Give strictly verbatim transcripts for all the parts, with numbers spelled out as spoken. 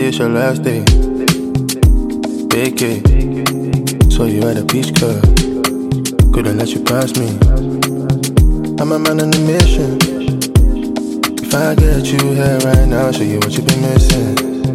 it's your last day. Vacate. Saw you at a beach club. Couldn't let you pass me. I'm a man on a mission. If I get you here right now, show you what you've been missing.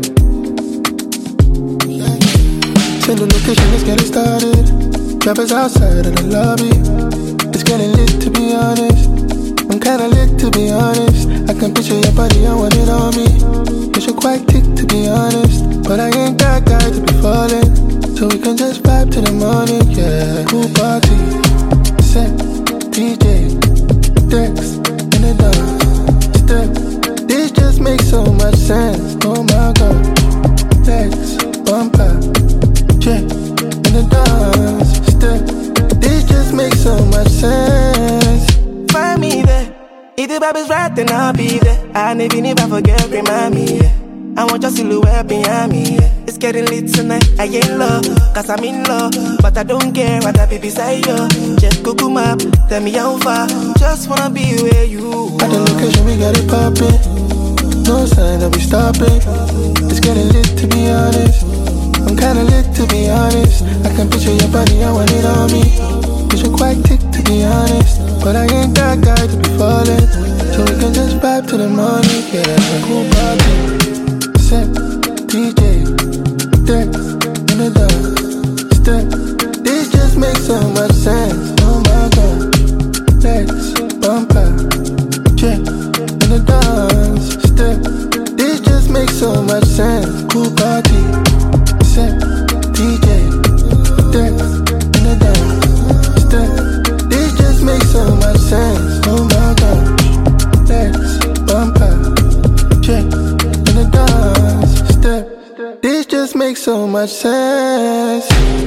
Send the location, let's get it started. Droppers outside of the lobby. It's getting lit to be honest. I'm kinda lit to be honest. I can picture your body, I want it on me. You're quite thick to be honest, but I ain't that guy to be falling. So we can just vibe to the morning, yeah. Cool party, set, D J, Dex, in the dance, step. This just makes so much sense, oh my god. Dex, bumper, check, in the dance, step. This just makes so much sense. Find me there. If the vibe is right, then I'll be there. And even if I forget, remind me, yeah. I want your silhouette behind me, yeah. It's getting lit tonight, I ain't love, cause I'm in love. But I don't care what I be beside you. Just go come up, tell me how far. Just wanna be where you are. At the location, we got it poppin'. No sign that we stopping. It's getting lit to be honest. I'm kinda lit to be honest. I can picture your body, I want it on me. You're quite thick to be honest, but I ain't that guy to be falling. So we can just vibe to the morning, yeah. Cool party, set, D J, Dex, in the dance, step. This just makes so much sense, oh my god. Dex, bumper, check, in the dance, step. This just makes so much sense. Cool party, set, D J, Dex, in the dance. This just makes so much sense, oh my god. Let's bumper, check, in the dance, step. This just makes so much sense.